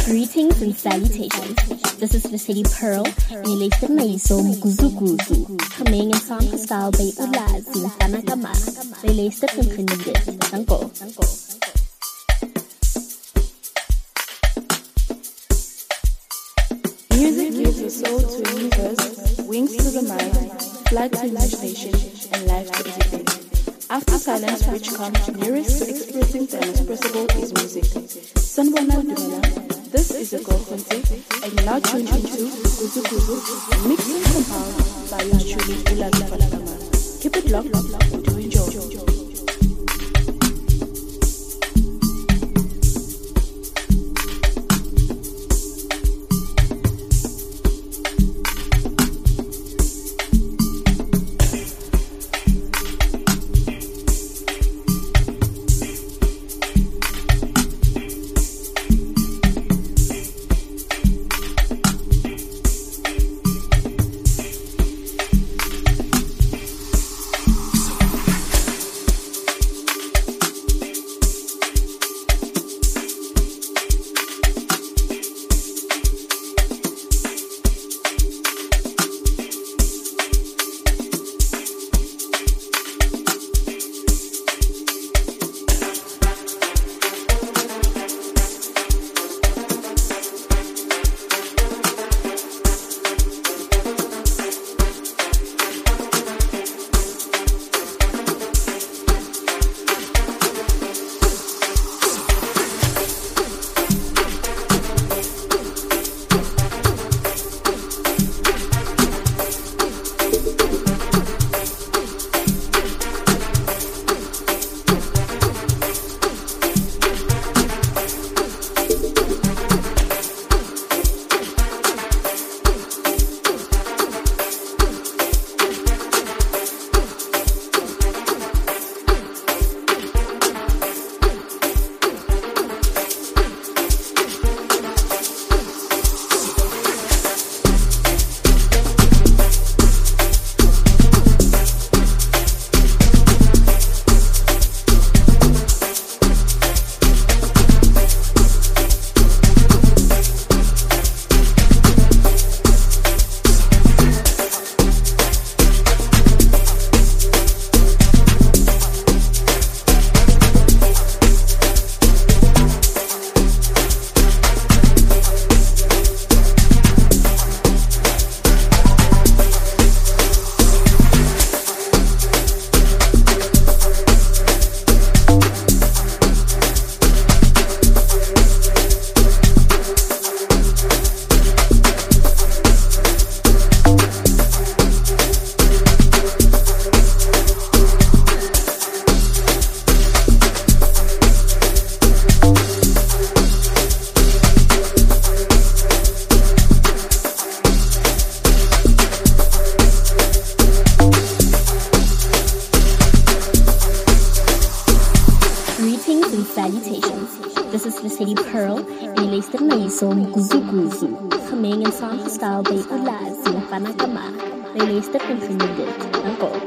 Greetings and salutations. This is Vasily Pearl, and you laced my song Guzuguzu. Coming in song style by Ulazi, Tanakama. They laced it and cleaned Tango. Music gives a soul to a universe, wings to the mind, flight to imagination, and life to everything. After silence, which comes nearest to expressing the inexpressible, is music. Sanwana Dumela. This is a Go Conte, and you're now tuned into Kuzu Kuzu, mixed and compiled by yours truly, Ulazi Falagama. Keep it locked and do enjoy. This is Vasily Pearl, and you laced my song Guzuguzu. Coming in song style by Ulazi, Tanakama. They laced it and cleaned it. Tango.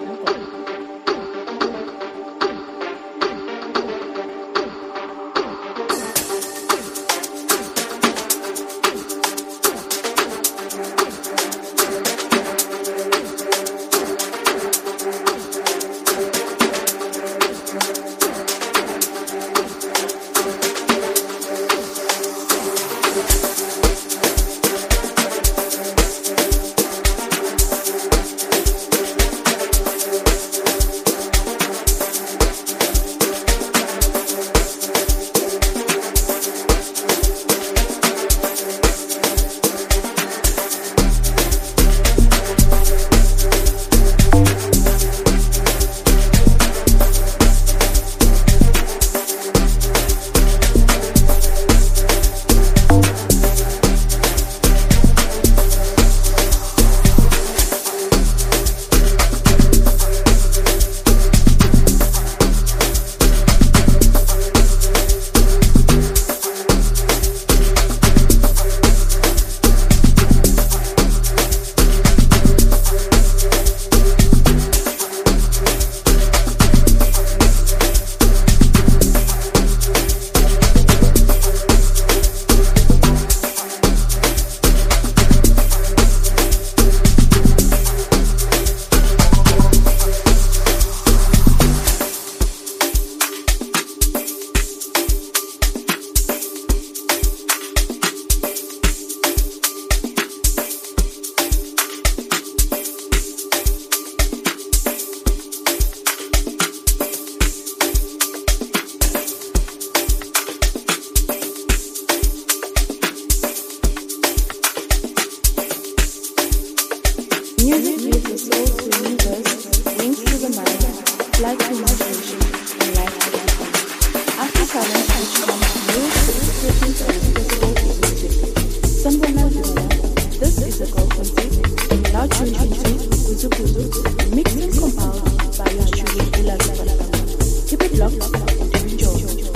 Release your soul to a new verse, wings to the mind, flight to imagination, and life to everything. After silence, which comes lyrics to expressions and expressible is music. Sambona Juna, this is the Gold Concert, and you're now tuned into Kuzu Kuzu, mixed and compiled by your truly beloved. Keep it locked and enjoy.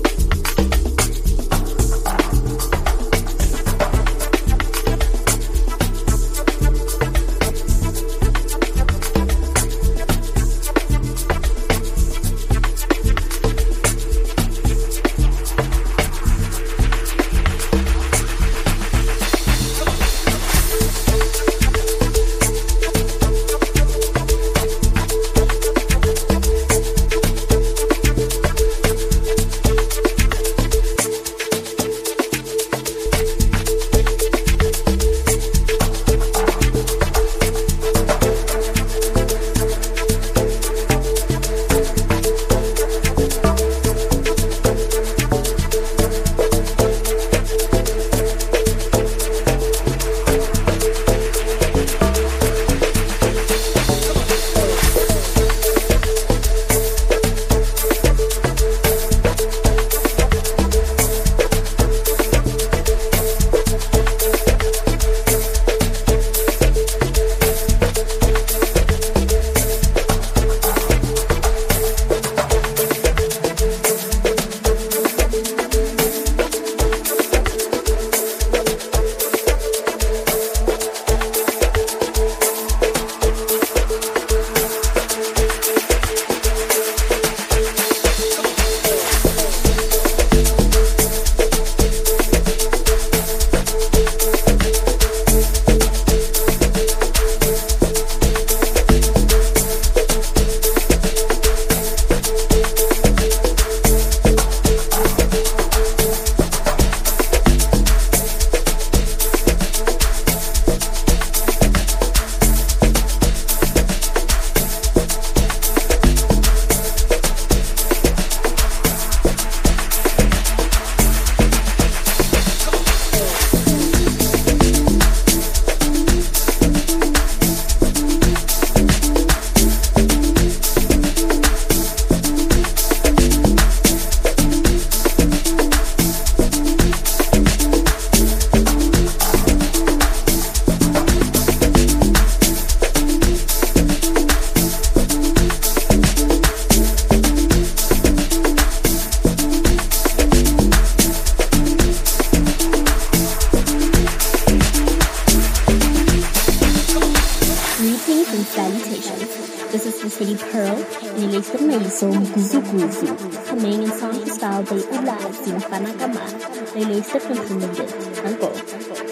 This is the City Pearl, released in Maiso Guzuguzu, coming in song style by Ulazi Fanakama, released in Trinidad. Uncle.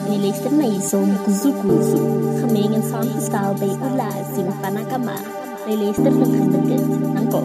Niluistert Maiso Mguzuguzu, gemeng en samengesteld by Ulazi Mfanakama. Niluistert van Ginderkind, danko.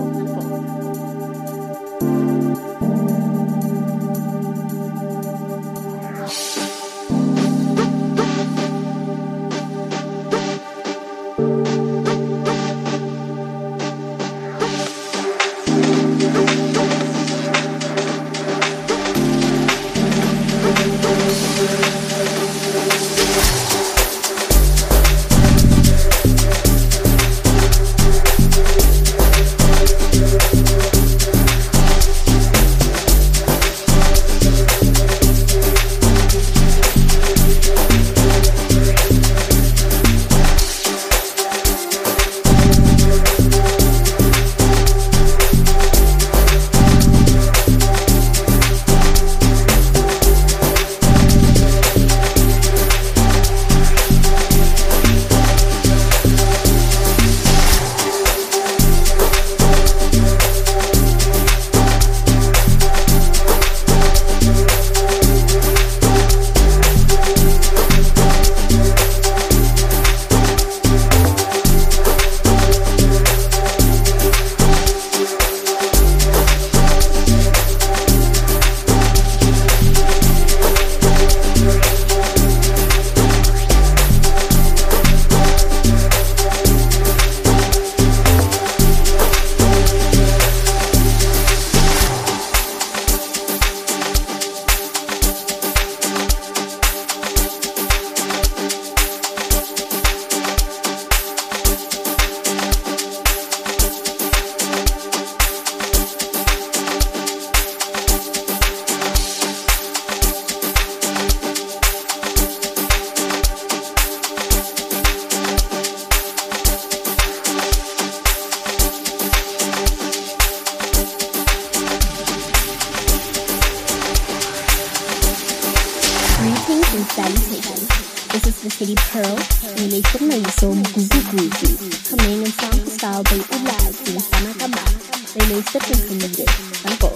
This is the City Pearl, Niluistert Maiso Mguzuguzu, gemeng en samengesteld by Ulazi Mfanakama. Niluistert van Ginderkind, danko.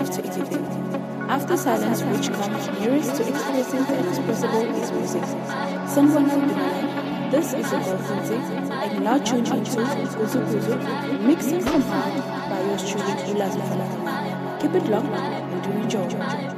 life to everything. After silence, which comes nearest to expressing the inexpressible, is music. Sanibona Dumela, this is a Dolphinzy, and you're now tuned into Guzu Guzu, mixed and compiled by yours truly, Ulazi Falakama. Keep it locked and do enjoy.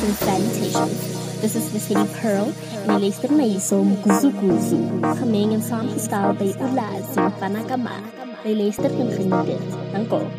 and salutations. This is the City Pearl, and I lace the Maiso Guzuguzu. Coming in some style by Ulazi and Panakama. They lace the Pinkrinidit. Uncle.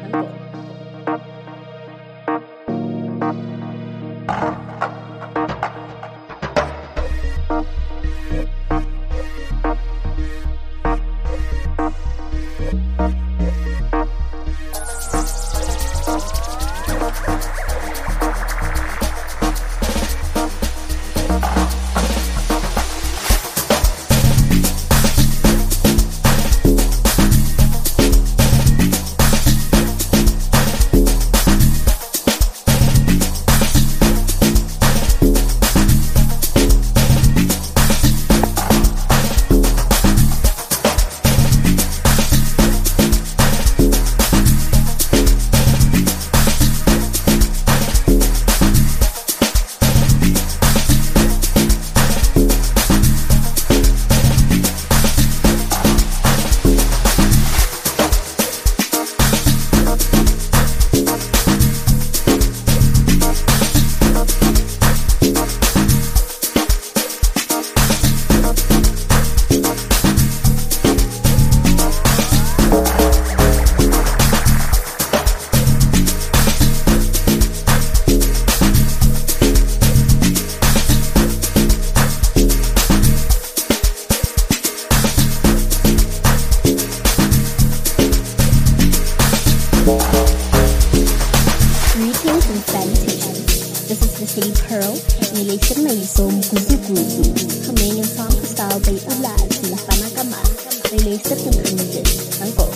This is the City Pearl, and I lace the Maiso Guzuguzu. Coming in some style by Ulazi and Panakama. They lace the Pinkrinidit. Uncle.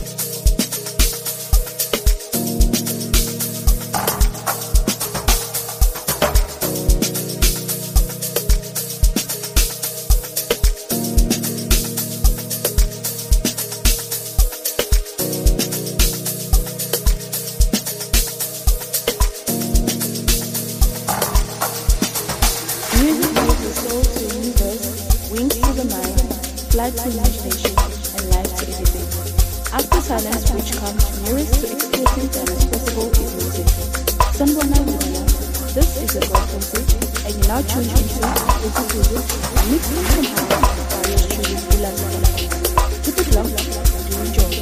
Wings to the mind, flight to imagination, and life to everything. After silence, which comes nearest to expressing the inexpressible is music. Sanbona Luna, this is a gospel message, and you now tune into Guzuguzu, a mix and compiled of various tunes we love. Keep it locked and enjoy.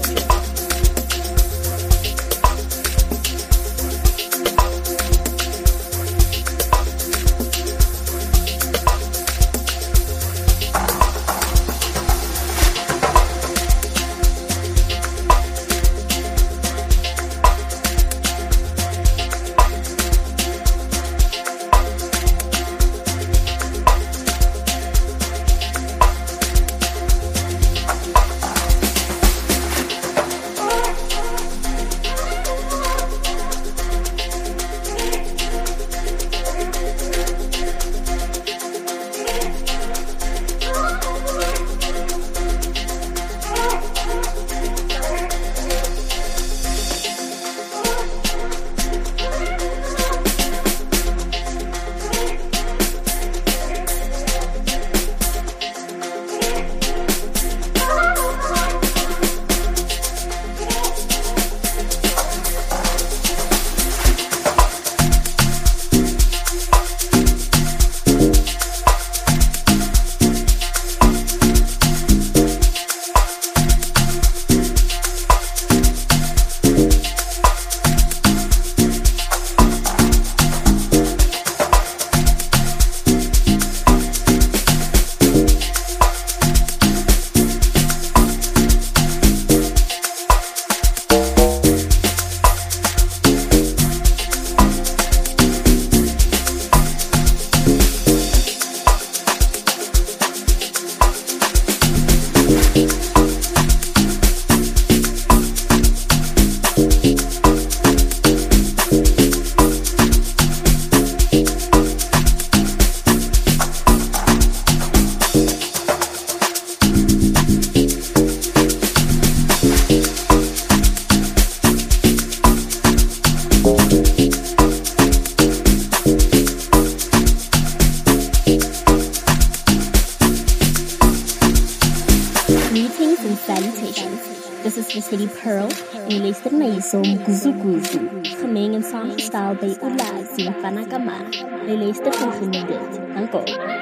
is the City Pearl en jy luister na hierso Guzu Guzu, gemeng en saamgestel by Ulazi en Panagama. Jy luister en geniet dit. Dankie.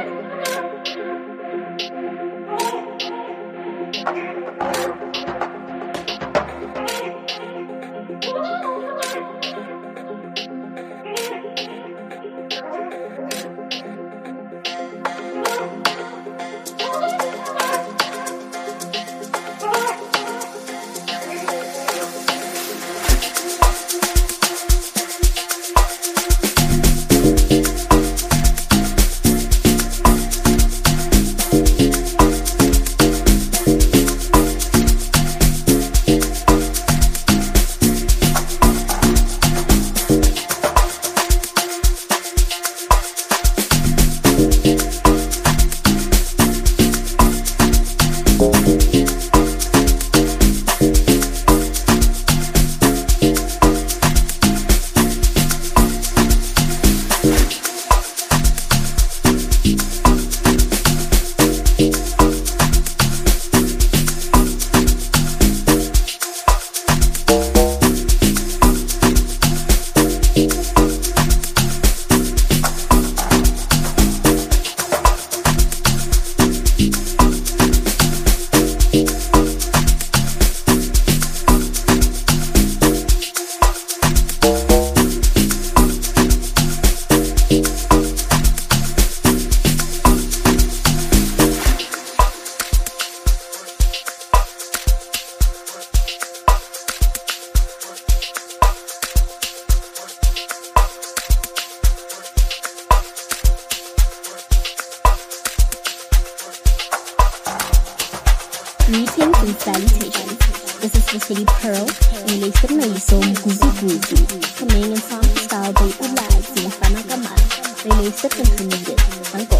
Greetings and salutations. This is the City Pearl en jy luister na hierso Guzu Guzu, gemeng en saamgestel by Ulazi en Panagama. Jy luister en geniet dit. Dankie.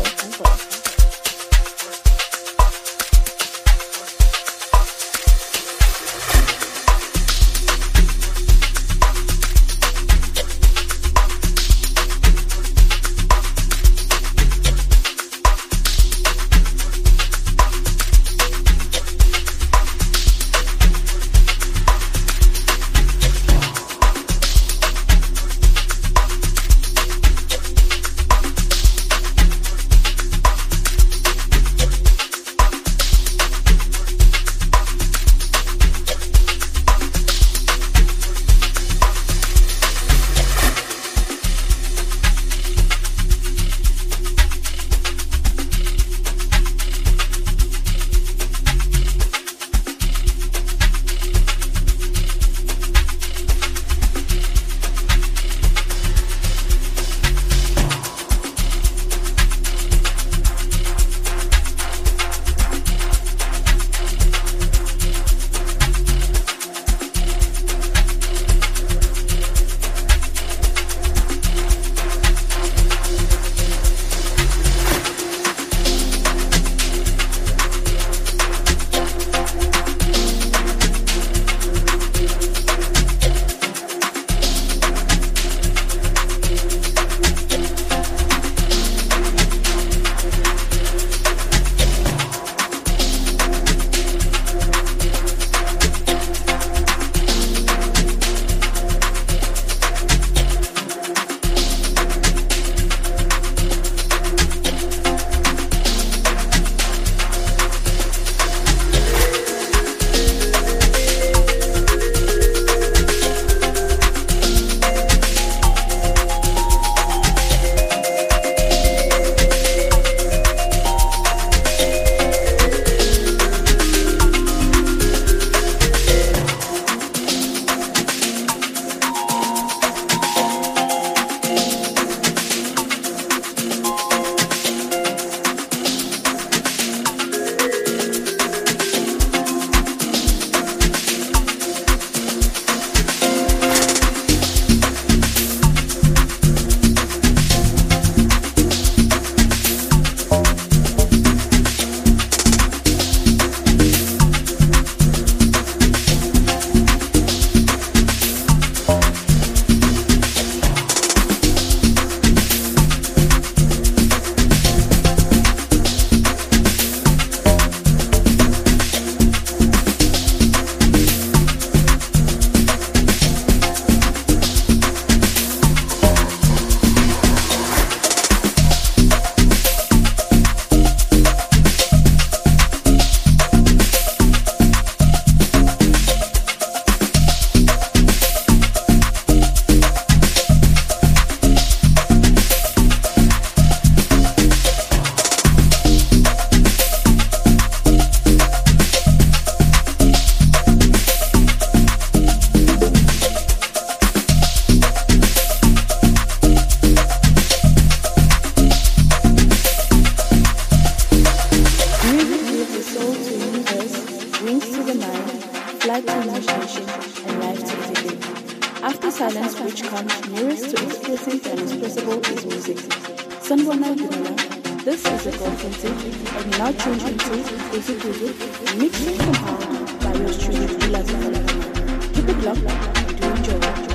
nearest to explicit and expressible is music. Sanbona Gumala, this is a Golfenty, and now change into Guzu mixed and compound by yours truly, Ila. Keep it locked and do enjoy.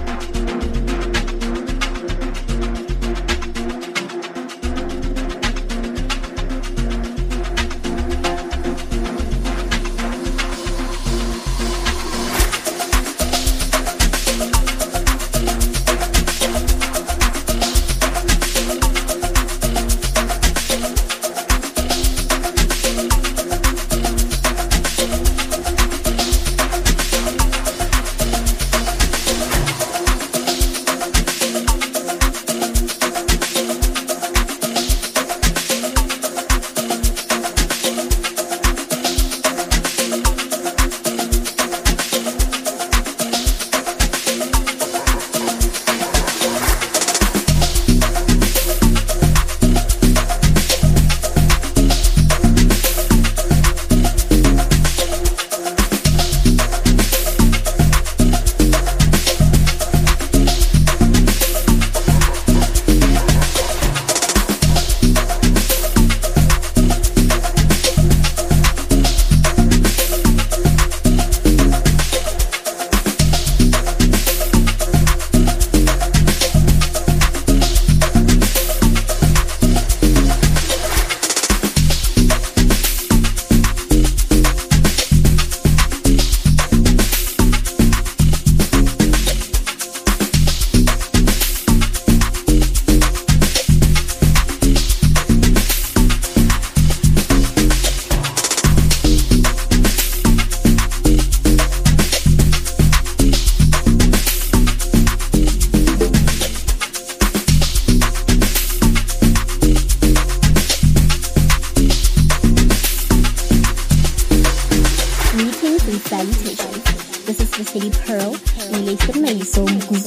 This is the City Pearl, Nilaysia Maiso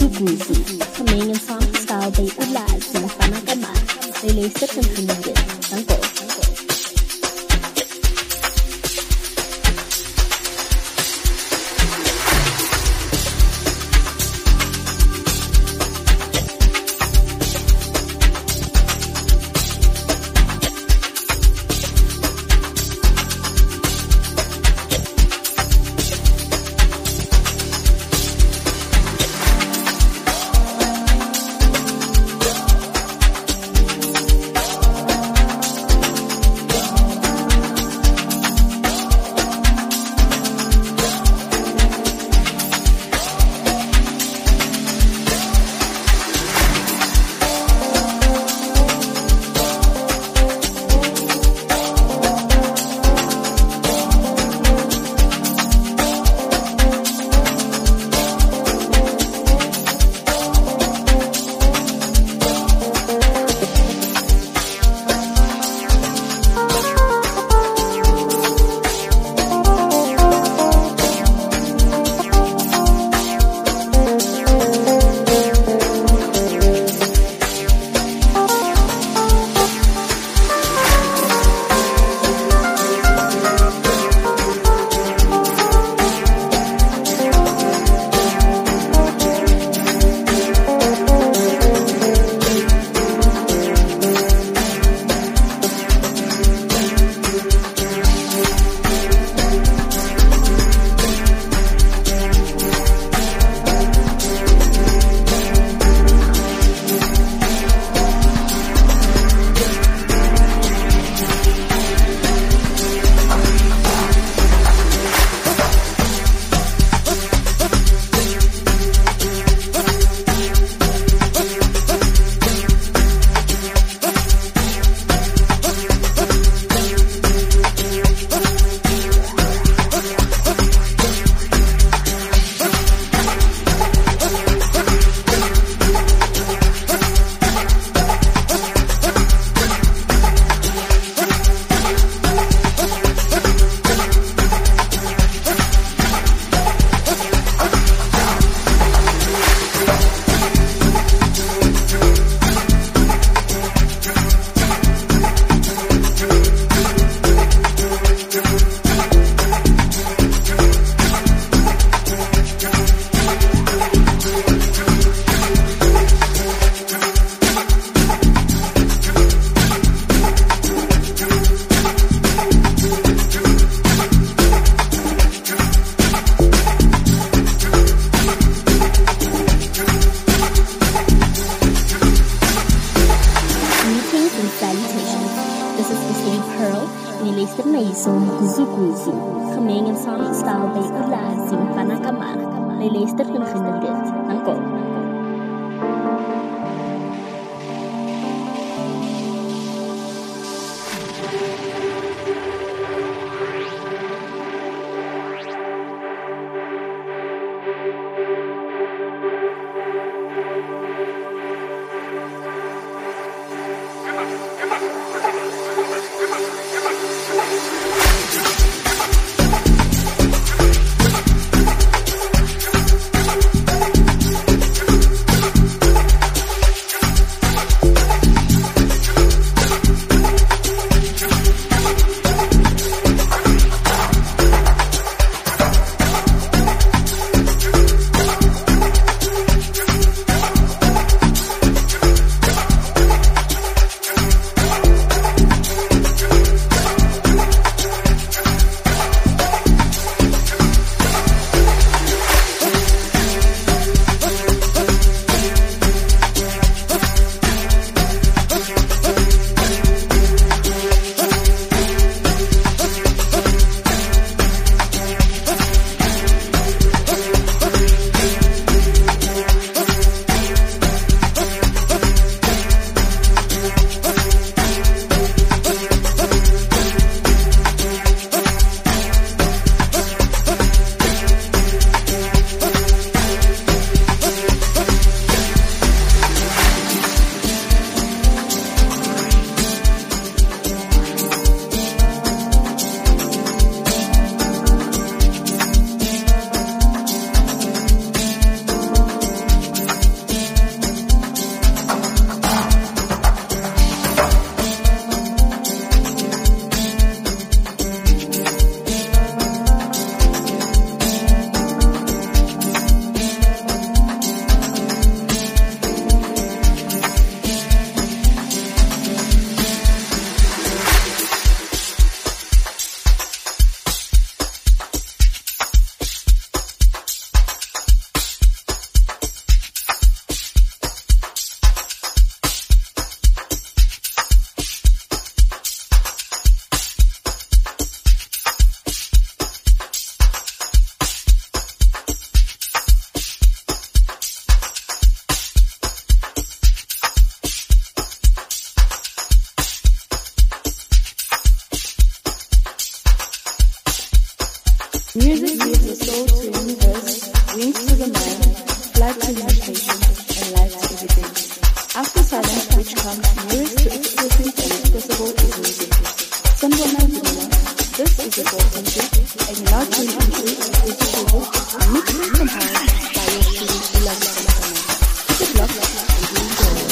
Mguzu, coming in song style by Ulazi and Fanagama, Nilaysia Kantunide, Sanko. Jy luister na hierso Mguzuguzu, gemeng en saamgestel by Ulazi Mfana Kamara. Jy luister en geniet dit. Dankie. Music gives the soul to the universe, wings to the mind, flight to imagination, and life to everything. After silence, which comes nearest to expressing and expressible, is music. Sandwana Zimina, this is the golden ship, and you now tune into Mguzuguzu, mixed and compiled by your student Ulazi Mfana Kamara. Keep it locked and be enjoyed.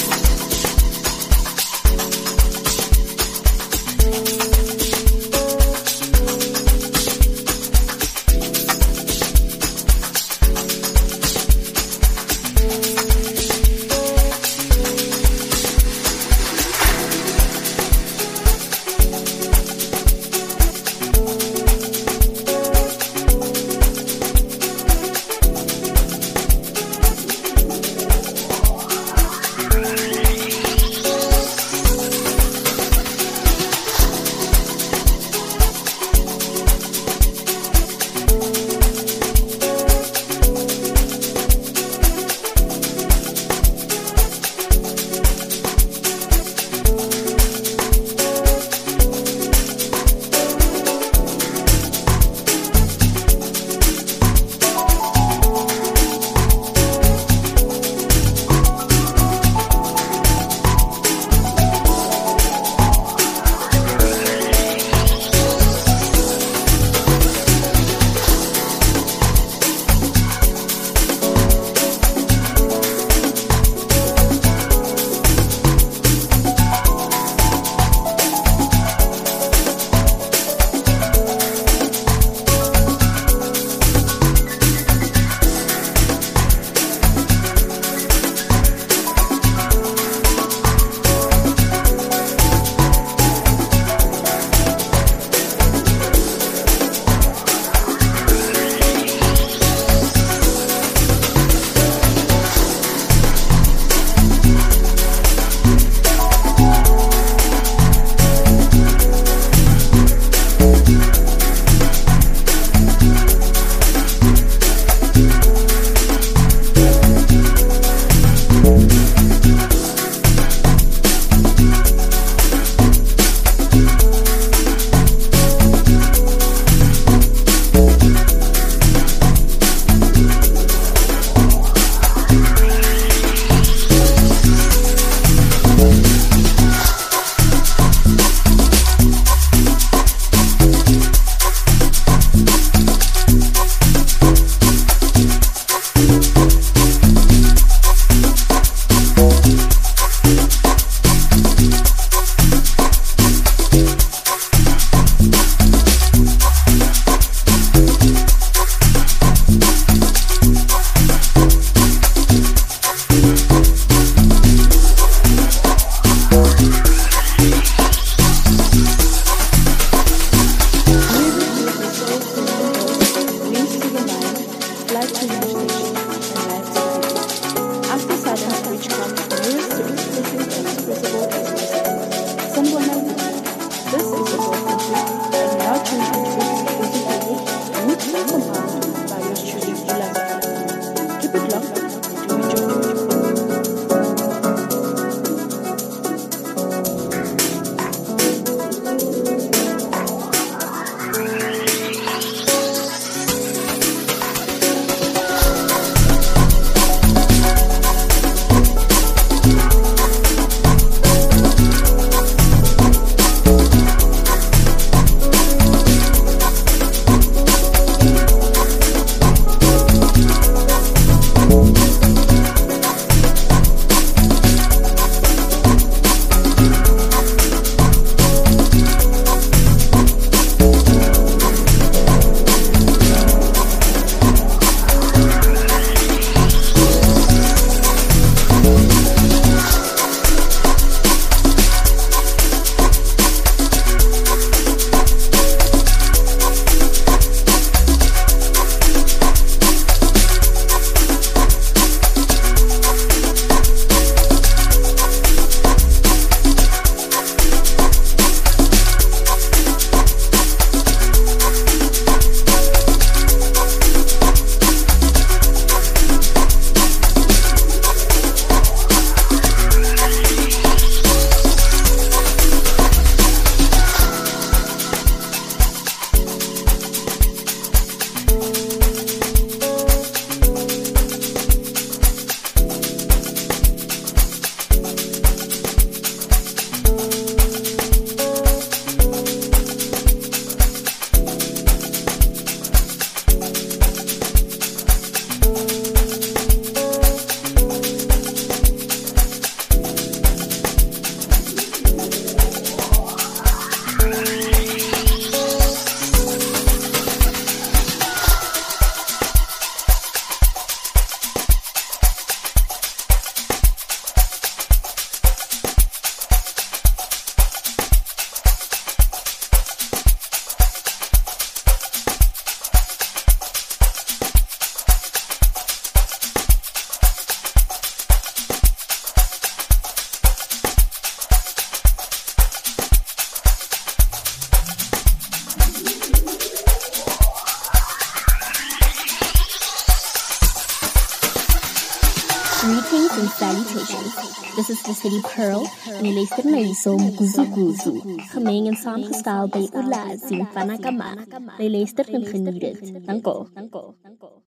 Greetings and salutations. This is the City Pearl, en jy luister na hierso Mguzuguzu, gemeng en saamgestel by Ulazi en Fanagama. Jy luister en geniet dit. Dankie.